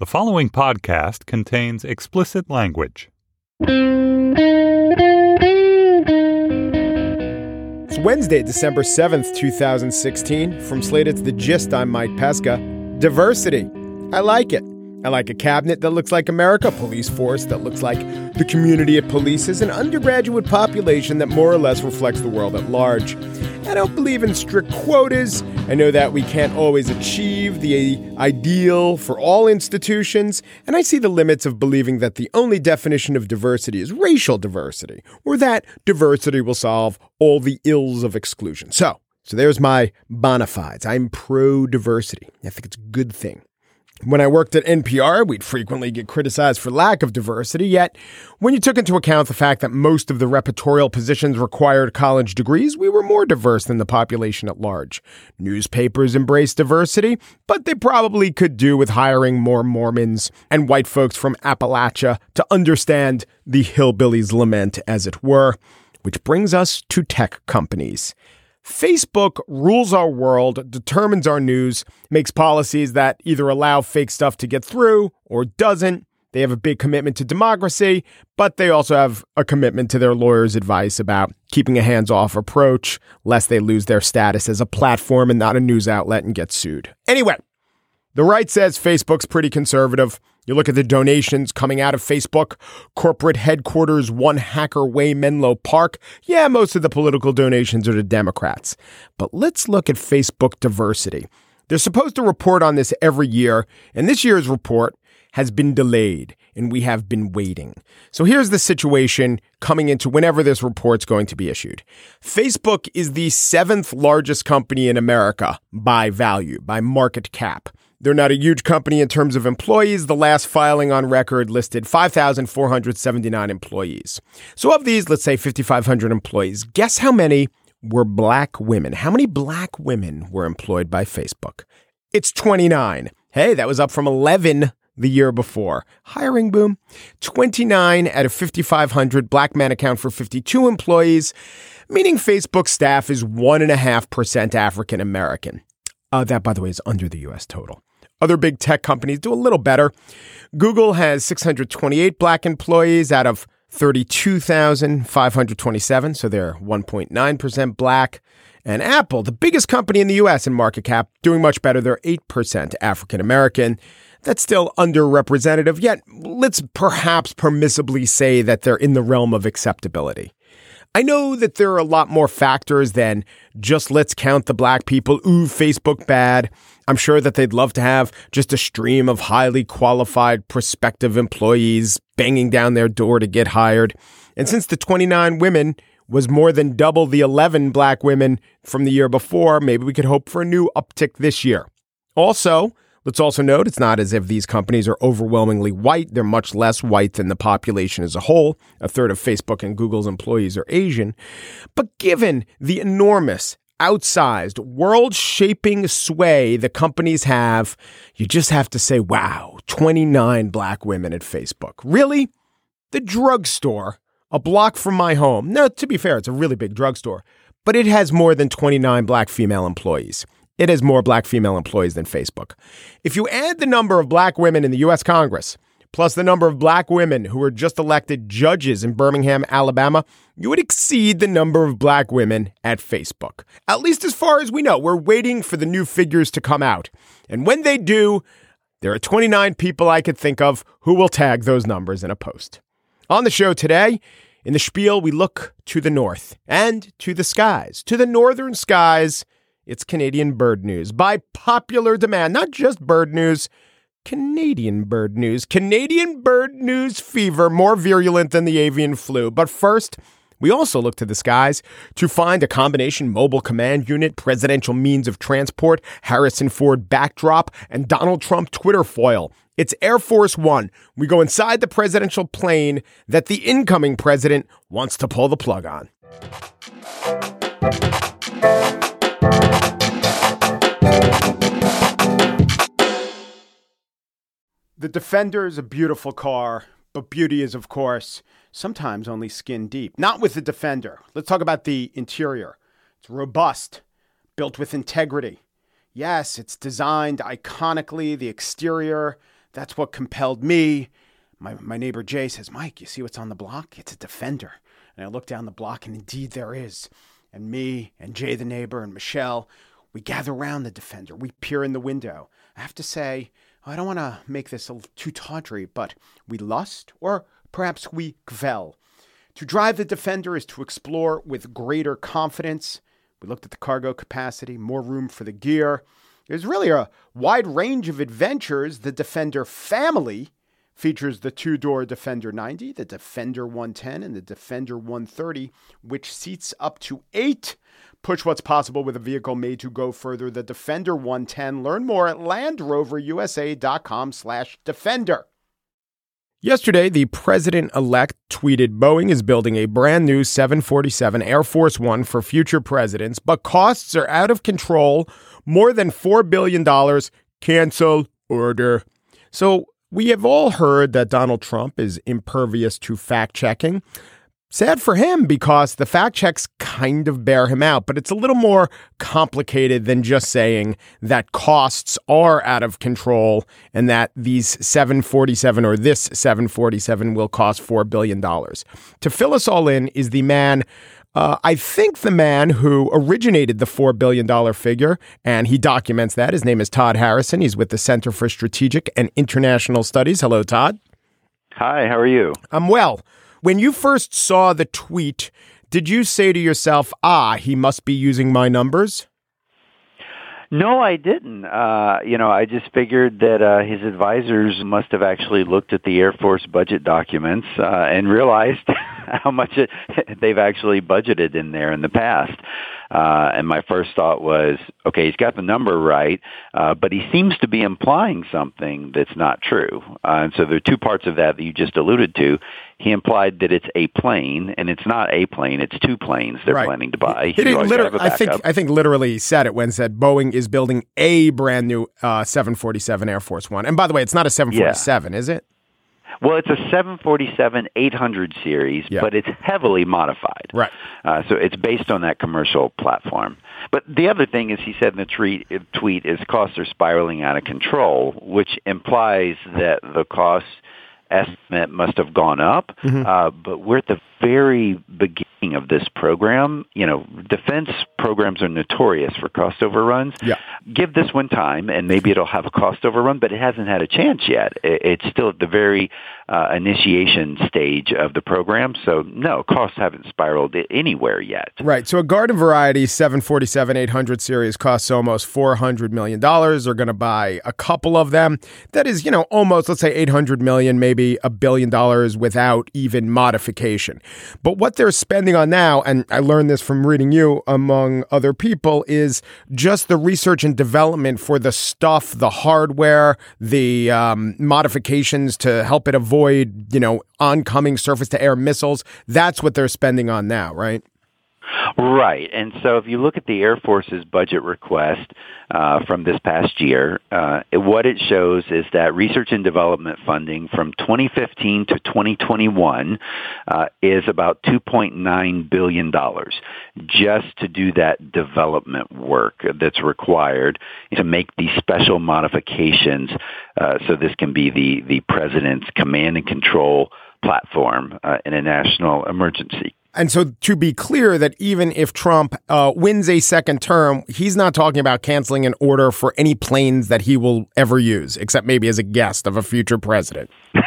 The following podcast contains explicit language. It's Wednesday, December 7th, 2016. From Slate, it's The Gist. I'm Mike Pesca. Diversity. I like it. I like a cabinet that looks like America, a police force that looks like the community it polices, an undergraduate population that more or less reflects the world at large. I don't believe in strict quotas. I know that we can't always achieve the ideal for all institutions, and I see the limits of believing that the only definition of diversity is racial diversity, or that diversity will solve all the ills of exclusion. So there's my bona fides. I'm pro-diversity. I think it's a good thing. When I worked at NPR, we'd frequently get criticized for lack of diversity, yet when you took into account the fact that most of the repertorial positions required college degrees, we were more diverse than the population at large. Newspapers embraced diversity, but they probably could do with hiring more Mormons and white folks from Appalachia to understand the hillbillies' lament, as it were. Which brings us to tech companies. Facebook rules our world, determines our news, makes policies that either allow fake stuff to get through or doesn't. They have a big commitment to democracy, but they also have a commitment to their lawyers' advice about keeping a hands-off approach, lest they lose their status as a platform and not a news outlet and get sued. Anyway, the right says Facebook's pretty conservative. You look at the donations coming out of Facebook, corporate headquarters, One Hacker Way, Menlo Park. Yeah, most of the political donations are to Democrats. But let's look at Facebook diversity. They're supposed to report on this every year, and this year's report has been delayed, and we have been waiting. So here's the situation coming into whenever this report's going to be issued. Facebook is the 7th largest company in America by value, by market cap. They're not a huge company in terms of employees. The last filing on record listed 5,479 employees. So of these, let's say 5,500 employees, guess how many were black women? How many black women were employed by Facebook? It's 29. Hey, that was up from 11 the year before. Hiring boom. 29 out of 5,500 black men account for 52 employees, meaning Facebook staff is 1.5% African American. That, by the way, is under the U.S. total. Other big tech companies do a little better. Google has 628 black employees out of 32,527, so they're 1.9% black. And Apple, the biggest company in the U.S. in market cap, doing much better. They're 8% African American. That's still underrepresentative, yet let's perhaps permissibly say that they're in the realm of acceptability. I know that there are a lot more factors than just let's count the black people. Ooh, Facebook bad. I'm sure that they'd love to have just a stream of highly qualified prospective employees banging down their door to get hired. And since the 29 women was more than double the 11 black women from the year before, maybe we could hope for a new uptick this year. Also, let's also note it's not as if these companies are overwhelmingly white. They're much less white than the population as a whole. A third of Facebook and Google's employees are Asian. But given the enormous, outsized, world-shaping sway the companies have, you just have to say, wow, 29 black women at Facebook. Really? The drugstore, a block from my home. No, to be fair, it's a really big drugstore, but it has more than 29 black female employees. It has more black female employees than Facebook. If you add the number of black women in the U.S. Congress, plus the number of black women who were just elected judges in Birmingham, Alabama, you would exceed the number of black women at Facebook. At least as far as we know, we're waiting for the new figures to come out. And when they do, there are 29 people I could think of who will tag those numbers in a post. On the show today, in the spiel, we look to the north and to the skies. To the northern skies, it's Canadian bird news. By popular demand, not just bird news, Canadian bird news. Canadian bird news fever, more virulent than the avian flu. But first, we also look to the skies to find a combination mobile command unit, presidential means of transport, Harrison Ford backdrop, and Donald Trump Twitter foil. It's Air Force One. We go inside the presidential plane that the incoming president wants to pull the plug on. The Defender is a beautiful car, but beauty is, of course, sometimes only skin deep. Not with the Defender. Let's talk about the interior. It's robust, built with integrity. Yes, it's designed iconically, the exterior, That's what compelled me. My neighbor Jay says, Mike, you see what's on the block? It's a Defender. And I look down the block, and indeed there is. And me and Jay the neighbor and Michelle, we gather around the Defender. We peer in the window. I have to say, I don't want to make this too tawdry, but we lust, or perhaps we kvel. To drive the Defender is to explore with greater confidence. We looked at the cargo capacity, more room for the gear. There's really a wide range of adventures. The Defender family features the two-door Defender 90, the Defender 110, and the Defender 130, which seats up to 8. Push what's possible with a vehicle made to go further. The Defender 110. Learn more at LandRoverUSA.com/Defender. Yesterday, the president-elect tweeted Boeing is building a brand new 747 Air Force One for future presidents, but costs are out of control. More than $4 billion. Cancel order. So we have all heard that Donald Trump is impervious to fact-checking. Sad for him because the fact checks kind of bear him out, but it's a little more complicated than just saying that costs are out of control and that these 747 or this 747 will cost $4 billion. To fill us all in is the man, I think the man who originated the $4 billion figure, and he documents that. His name is Todd Harrison. He's with the Center for Strategic and International Studies. Hello, Todd. Hi, how are you? I'm well. When you first saw the tweet, did you say to yourself, he must be using my numbers? No, I didn't. I just figured that his advisors must have actually looked at the Air Force budget documents and realized how much they've actually budgeted in there in the past. And my first thought was, okay, he's got the number right, but he seems to be implying something that's not true. And so there are two parts of that you just alluded to. He implied that it's a plane, and it's not a plane; it's two planes they're planning to buy. He didn't I think literally said it when said Boeing is building a brand new 747 Air Force One. And by the way, it's not a 747, is it? Well, it's a 747-800 series, but it's heavily modified. Right. So it's based on that commercial platform. But the other thing is he said in the tweet is costs are spiraling out of control, which implies that the cost estimate must have gone up. But we're at the very beginning of this program. You know, defense programs are notorious for cost overruns. Yeah. Give this one time, and maybe it'll have a cost overrun, but it hasn't had a chance yet. It's still at the very initiation stage of the program. So, no, costs haven't spiraled anywhere yet. Right. So a garden variety 747-800 series costs almost $400 million. They're going to buy a couple of them. That is, almost, let's say, $800 million, maybe $1 billion without even modification. But what they're spending on now, and I learned this from reading you among other people, is just the research and development for the stuff, the hardware, the modifications to help it avoid, oncoming surface-to-air missiles. That's what they're spending on now, right? Right. And so if you look at the Air Force's budget request from this past year, what it shows is that research and development funding from 2015 to 2021 is about $2.9 billion just to do that development work that's required to make these special modifications so this can be the president's command and control platform in a national emergency. And so to be clear that even if Trump wins a second term, he's not talking about canceling an order for any planes that he will ever use, except maybe as a guest of a future president.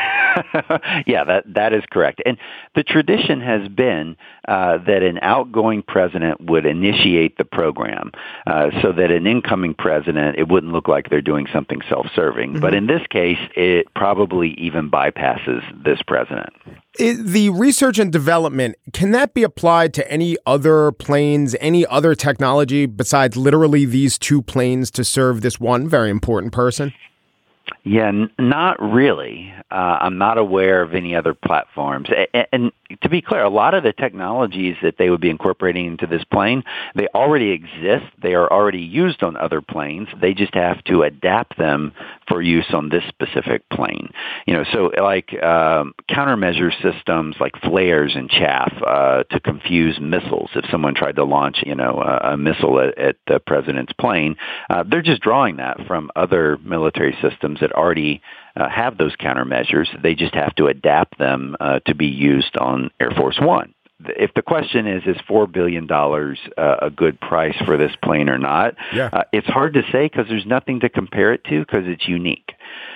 Yeah, that is correct. And the tradition has been that an outgoing president would initiate the program so that an incoming president, it wouldn't look like they're doing something self-serving. Mm-hmm. But in this case, it probably even bypasses this president. The research and development, can that be applied to any other planes, any other technology besides literally these two planes to serve this one very important person? Yeah, not really. I'm not aware of any other platforms. And to be clear, a lot of the technologies that they would be incorporating into this plane, they already exist. They are already used on other planes. They just have to adapt them for use on this specific plane. So like countermeasure systems like flares and chaff to confuse missiles. If someone tried to launch, a missile at the president's plane, they're just drawing that from other military systems systems that already have those countermeasures. They just have to adapt them to be used on Air Force One. If the question is $4 billion a good price for this plane or not, it's hard to say because there's nothing to compare it to because it's unique.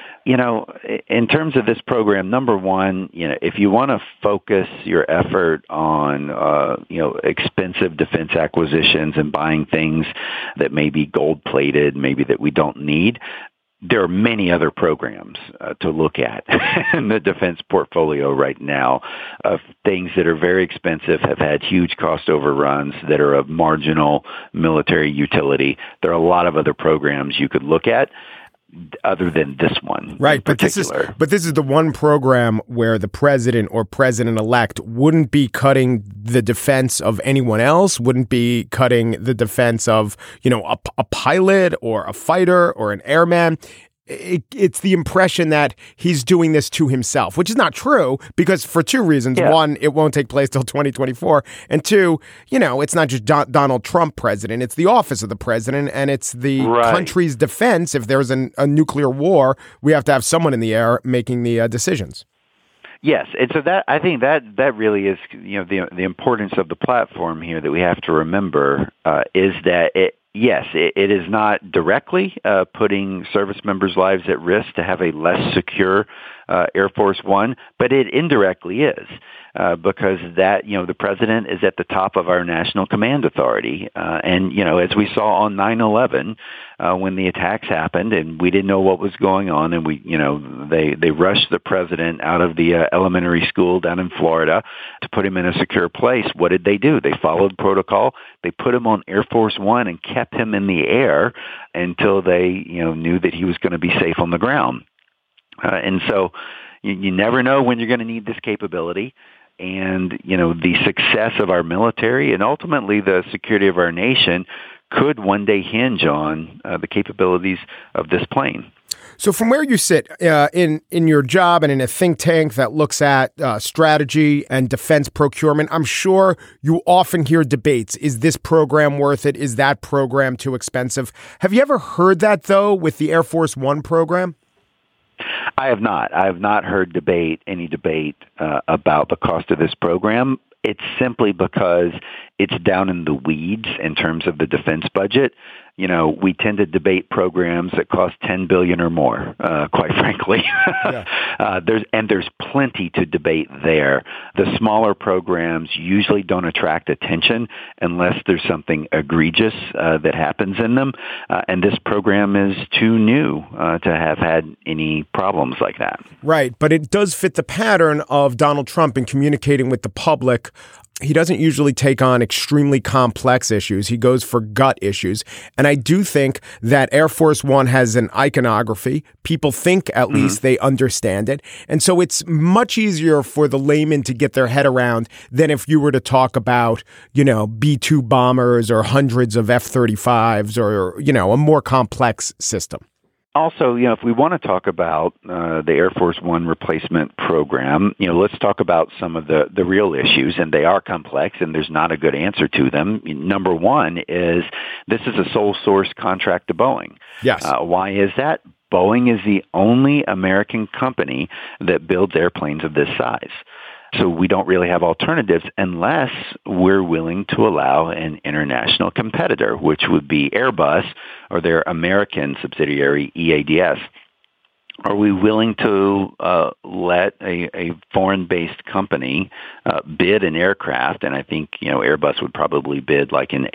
In terms of this program, number one, if you want to focus your effort on, expensive defense acquisitions and buying things that may be gold-plated, maybe that we don't need, there are many other programs to look at in the defense portfolio right now of things that are very expensive, have had huge cost overruns, that are of marginal military utility. There are a lot of other programs you could look at other than this one. Right, but this is the one program where the president or president-elect wouldn't be cutting the defense of anyone else, wouldn't be cutting the defense of, a pilot or a fighter or an airman. It's the impression that he's doing this to himself, which is not true because for two reasons. Yeah. One, it won't take place till 2024. And two, it's not just Donald Trump president. It's the office of the president and it's the country's defense. If there's a nuclear war, we have to have someone in the air making the decisions. Yes, and so that I think that really is the importance of the platform here that we have to remember is that it is not directly putting service members' lives at risk to have a less secure Air Force One, but it indirectly is because that the president is at the top of our national command authority, and as we saw on 9/11 when the attacks happened and we didn't know what was going on, and they rushed the president out of the elementary school down in Florida to put him in a secure place. What did they do? They followed protocol. They put him on Air Force One and kept him in the air until they knew that he was going to be safe on the ground. And so you never know when you're going to need this capability. And, the success of our military and ultimately the security of our nation could one day hinge on the capabilities of this plane. So from where you sit in your job and in a think tank that looks at strategy and defense procurement, I'm sure you often hear debates. Is this program worth it? Is that program too expensive? Have you ever heard that, though, with the Air Force One program? I have not. I have not heard any debate about the cost of this program. It's simply because it's down in the weeds in terms of the defense budget. We tend to debate programs that cost $10 billion or more, quite frankly. Yeah. There's plenty to debate there. The smaller programs usually don't attract attention unless there's something egregious that happens in them. And this program is too new to have had any problems like that. Right. But it does fit the pattern of Donald Trump in communicating with the public. He doesn't usually take on extremely complex issues. He goes for gut issues. And I do think that Air Force One has an iconography. People think at least they understand it. And so it's much easier for the layman to get their head around than if you were to talk about, B-2 bombers or hundreds of F-35s or, a more complex system. Also, if we want to talk about the Air Force One replacement program, let's talk about some of the real issues, and they are complex, and there's not a good answer to them. Number one is this is a sole source contract to Boeing. Yes. Why is that? Boeing is the only American company that builds airplanes of this size. So we don't really have alternatives unless we're willing to allow an international competitor, which would be Airbus or their American subsidiary EADS. Are we willing to let a foreign-based company bid an aircraft? And I think Airbus would probably bid like an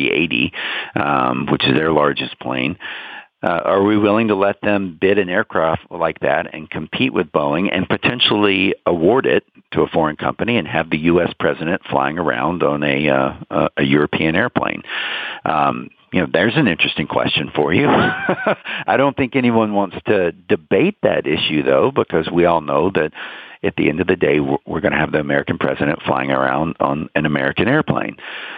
A380, which is their largest plane. Are we willing to let them bid an aircraft like that and compete with Boeing and potentially award it to a foreign company and have the U.S. president flying around on a European airplane? There's an interesting question for you. I don't think anyone wants to debate that issue, though, because we all know that at the end of the day, we're going to have the American president flying around on an American airplane.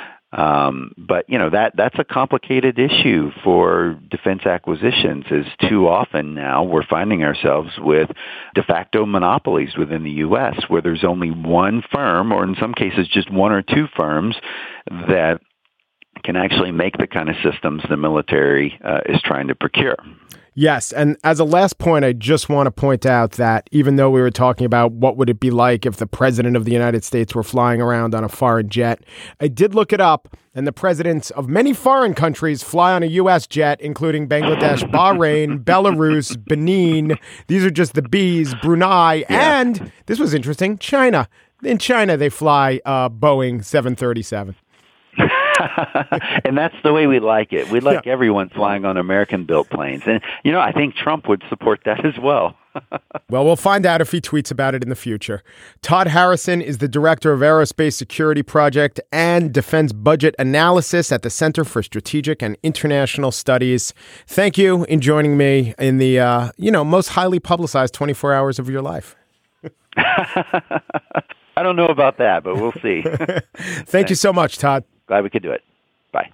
But that's a complicated issue for defense acquisitions. Is too often now we're finding ourselves with de facto monopolies within the U.S. where there's only one firm, or in some cases just one or two firms, that can actually make the kind of systems the military is trying to procure. Yes, and as a last point, I just want to point out that even though we were talking about what would it be like if the president of the United States were flying around on a foreign jet, I did look it up, and the presidents of many foreign countries fly on a U.S. jet, including Bangladesh, Bahrain, Belarus, Benin. These are just the Bs, Brunei, and, this was interesting, China. In China, they fly Boeing 737. And that's the way we like it. We like everyone flying on American-built planes. And, I think Trump would support that as well. Well, we'll find out if he tweets about it in the future. Todd Harrison is the director of Aerospace Security Project and Defense Budget Analysis at the Center for Strategic and International Studies. Thank you in joining me in the, most highly publicized 24 hours of your life. I don't know about that, but we'll see. Thank you so much, Todd. Glad we could do it. Bye.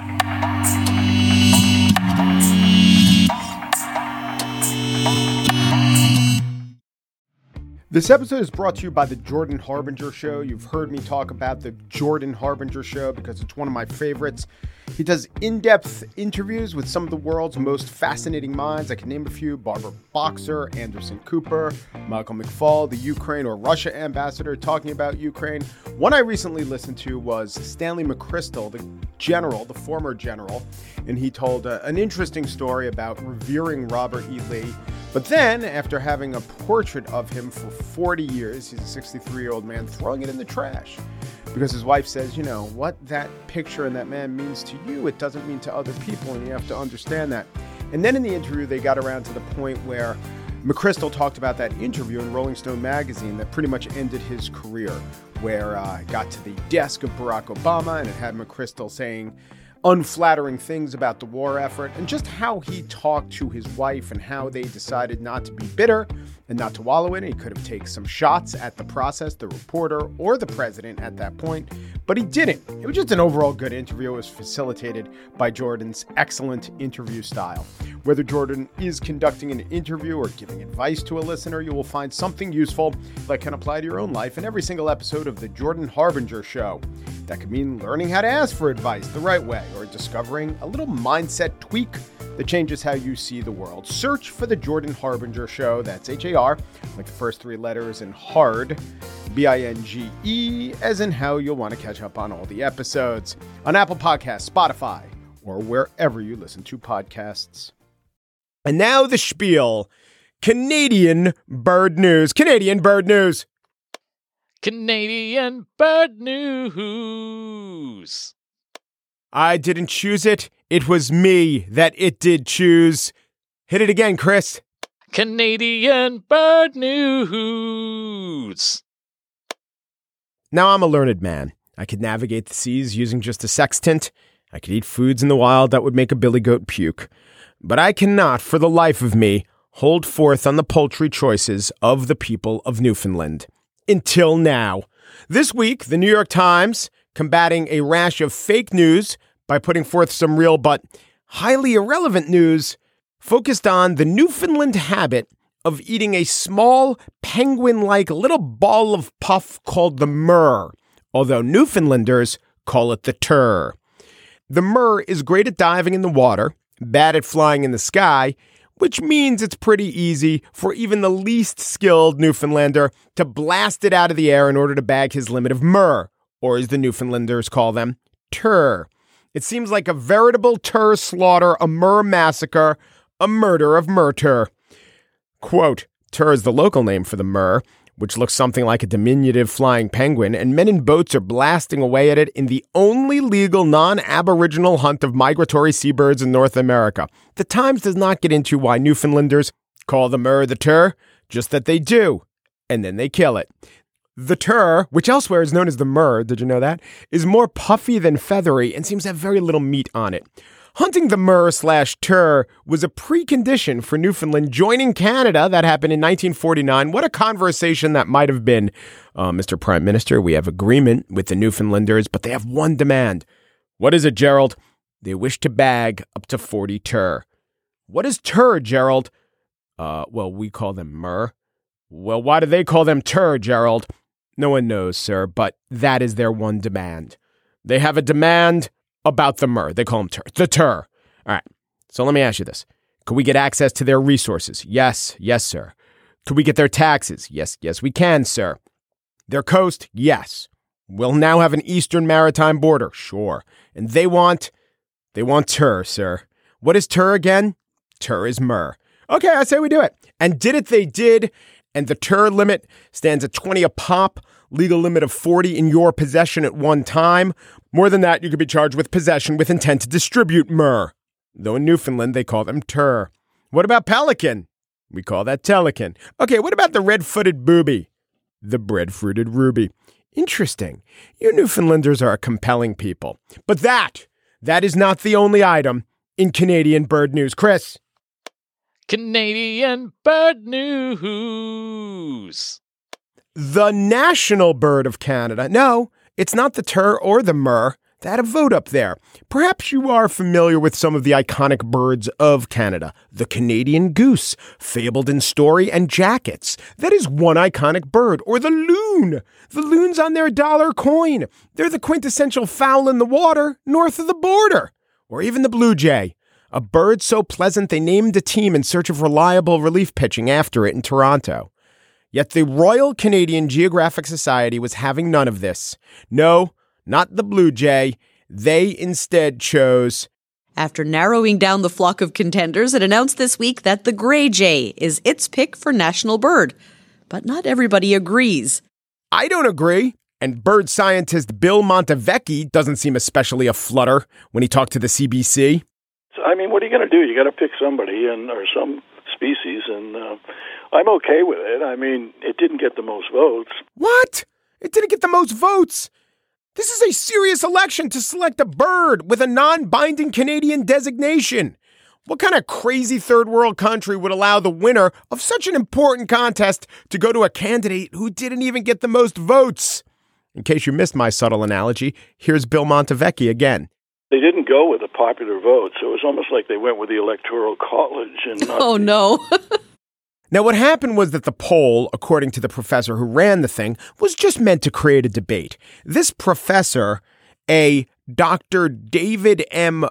This episode is brought to you by the Jordan Harbinger Show. You've heard me talk about the Jordan Harbinger Show because it's one of my favorites. He does in-depth interviews with some of the world's most fascinating minds. I can name a few: Barbara Boxer, Anderson Cooper, Michael McFaul, the Ukraine or Russia ambassador talking about Ukraine. One I recently listened to was Stanley McChrystal, the general, the former general, and he told an interesting story about revering Robert E. Lee. But then, after having a portrait of him for 40 years, he's a 63-year-old man, throwing it in the trash. Because his wife says, what that picture and that man means to you, it doesn't mean to other people, and you have to understand that. And then in the interview, they got around to the point where McChrystal talked about that interview in Rolling Stone magazine that pretty much ended his career, where it got to the desk of Barack Obama, and it had McChrystal saying unflattering things about the war effort, and just how he talked to his wife and how they decided not to be bitter and not to wallow in it. He could have taken some shots at the process, the reporter, or the president at that point, but he didn't. It was just an overall good interview. It was facilitated by Jordan's excellent interview style. Whether Jordan is conducting an interview or giving advice to a listener, you will find something useful that can apply to your own life in every single episode of the Jordan Harbinger Show. That could mean learning how to ask for advice the right way, or discovering a little mindset tweak that changes how you see the world. Search for the Jordan Harbinger Show. That's H-A-R, like the first three letters, and hard, B-I-N-G-E, as in how you'll want to catch up on all the episodes on Apple Podcasts, Spotify, or wherever you listen to podcasts. And now the spiel. Canadian bird news. Canadian bird news. Canadian bird news. I didn't choose it. It was me that it did choose. Hit it again, Chris. Canadian bird news. Now I'm a learned man. I could navigate the seas using just a sextant. I could eat foods in the wild that would make a billy goat puke. But I cannot, for the life of me, hold forth on the poultry choices of the people of Newfoundland. Until now. This week, the New York Times, combating a rash of fake news by putting forth some real but highly irrelevant news, focused on the Newfoundland habit of eating a small penguin-like little ball of puff called the murre, although Newfoundlanders call it the tur. The murre is great at diving in the water, bad at flying in the sky, which means it's pretty easy for even the least skilled Newfoundlander to blast it out of the air in order to bag his limit of murre, or as the Newfoundlanders call them, tur. It seems like a veritable tur slaughter, a murre massacre, a murder of murder. Quote, tur is the local name for the murre, which looks something like a diminutive flying penguin, and men in boats are blasting away at it in the only legal non-Aboriginal hunt of migratory seabirds in North America. The Times does not get into why Newfoundlanders call the murre the tur, just that they do, and then they kill it. The tur, which elsewhere is known as the murre, did you know that, is more puffy than feathery and seems to have very little meat on it. Hunting the murre/tur was a precondition for Newfoundland joining Canada. That happened in 1949. What a conversation that might have been. Mr. Prime Minister, we have agreement with the Newfoundlanders, but they have one demand. What is it, Gerald? They wish to bag up to 40 tur. What is tur, Gerald? Well, we call them murre. Well, why do they call them tur, Gerald? No one knows, sir, but that is their one demand. They have a demand about the murre. They call them tur. The tur. All right. So let me ask you this. Could we get access to their resources? Yes, sir. Could we get their taxes? Yes, we can, sir. Their coast? Yes. We'll now have an eastern maritime border. Sure. And they want tur, sir. What is tur again? Tur is myrrh. Okay, I say we do it. And did it, they did. And the tur limit stands at 20 a pop, legal limit of 40 in your possession at one time. More than that, you could be charged with possession with intent to distribute myrrh. Though in Newfoundland, they call them tur. What about pelican? We call that telecan. Okay, what about the red-footed booby? The breadfruited ruby. Interesting. You Newfoundlanders are a compelling people. But that is not the only item in Canadian bird news. Chris. Canadian bird news. The national bird of Canada. No, it's not the tur or the myrrh. They had a vote up there. Perhaps you are familiar with some of the iconic birds of Canada. The Canadian goose, fabled in story and jackets. That is one iconic bird. Or the loon. The loon's on their dollar coin. They're the quintessential fowl in the water north of the border. Or even the blue jay. A bird so pleasant they named a team in search of reliable relief pitching after it in Toronto. Yet the Royal Canadian Geographic Society was having none of this. No, not the blue jay. They instead chose... After narrowing down the flock of contenders, it announced this week that the gray jay is its pick for national bird. But not everybody agrees. I don't agree. And bird scientist Bill Montevecchi doesn't seem especially aflutter when he talked to the CBC. I mean, what are you going to do? You got to pick somebody or some species, and I'm okay with it. I mean, it didn't get the most votes. What? It didn't get the most votes? This is a serious election to select a bird with a non-binding Canadian designation. What kind of crazy third world country would allow the winner of such an important contest to go to a candidate who didn't even get the most votes? In case you missed my subtle analogy, here's Bill Montevecchi again. They didn't go with a popular vote, so it was almost like they went with the Electoral College. And Oh, no. Now, what happened was that the poll, according to the professor who ran the thing, was just meant to create a debate. This professor, a Dr. David M.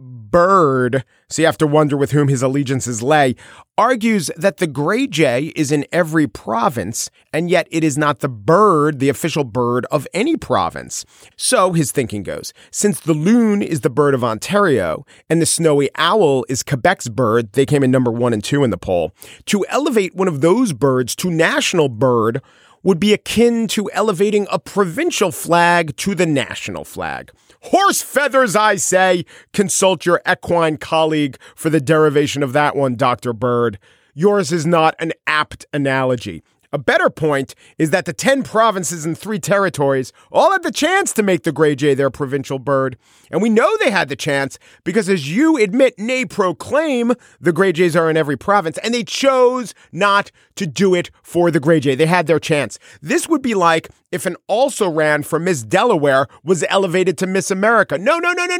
Bird, so you have to wonder with whom his allegiances lay, argues that the gray jay is in every province, and yet it is not the bird, the official bird of any province. So his thinking goes, since the loon is the bird of Ontario, and the snowy owl is Quebec's bird, they came in number 1 and 2 in the poll, to elevate one of those birds to national bird would be akin to elevating a provincial flag to the national flag. Horse feathers, I say. Consult your equine colleague for the derivation of that one, Dr. Bird. Yours is not an apt analogy. A better point is that the 10 provinces and 3 territories all had the chance to make the gray jay their provincial bird. And we know they had the chance because, as you admit, nay proclaim, the gray jays are in every province, and they chose not to do it for the gray jay. They had their chance. This would be like if an also ran for Miss Delaware was elevated to Miss America. No.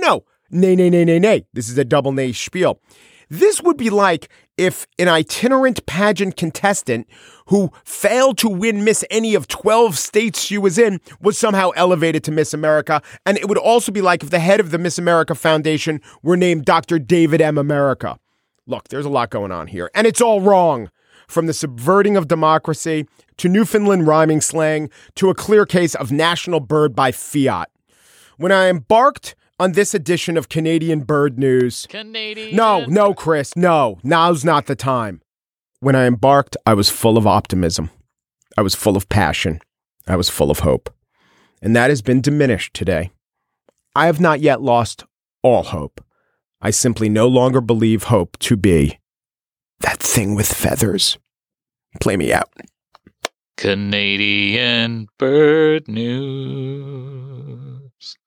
Nay. This is a double nay spiel. This would be like if an itinerant pageant contestant who failed to win Miss any of 12 states she was in was somehow elevated to Miss America. And it would also be like if the head of the Miss America Foundation were named Dr. David M. America. Look, there's a lot going on here, and it's all wrong. From the subverting of democracy to Newfoundland rhyming slang to a clear case of national bird by fiat. When I embarked on this edition of Canadian Bird News. No, Chris, no. Now's not the time. When I embarked, I was full of optimism. I was full of passion. I was full of hope. And that has been diminished today. I have not yet lost all hope. I simply no longer believe hope to be that thing with feathers. Play me out. Canadian Bird News.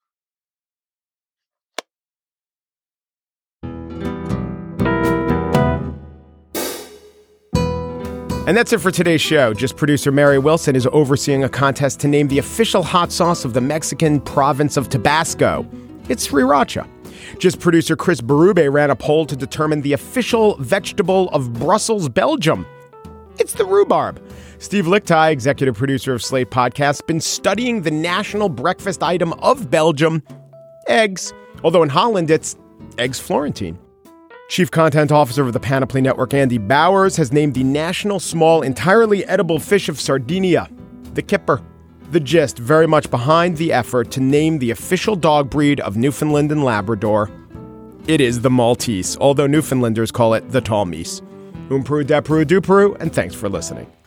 And that's it for today's show. Just producer Mary Wilson is overseeing a contest to name the official hot sauce of the Mexican province of Tabasco. It's sriracha. Just producer Chris Berube ran a poll to determine the official vegetable of Brussels, Belgium. It's the rhubarb. Steve Lichtai, executive producer of Slate Podcast, been studying the national breakfast item of Belgium, eggs. Although in Holland, it's eggs Florentine. Chief Content Officer of the Panoply Network, Andy Bowers, has named the national small, entirely edible fish of Sardinia the kipper. The Gist very much behind the effort to name the official dog breed of Newfoundland and Labrador. It is the Maltese, although Newfoundlanders call it the Tall Meese. Umperu, Deperu, Duperu, and thanks for listening.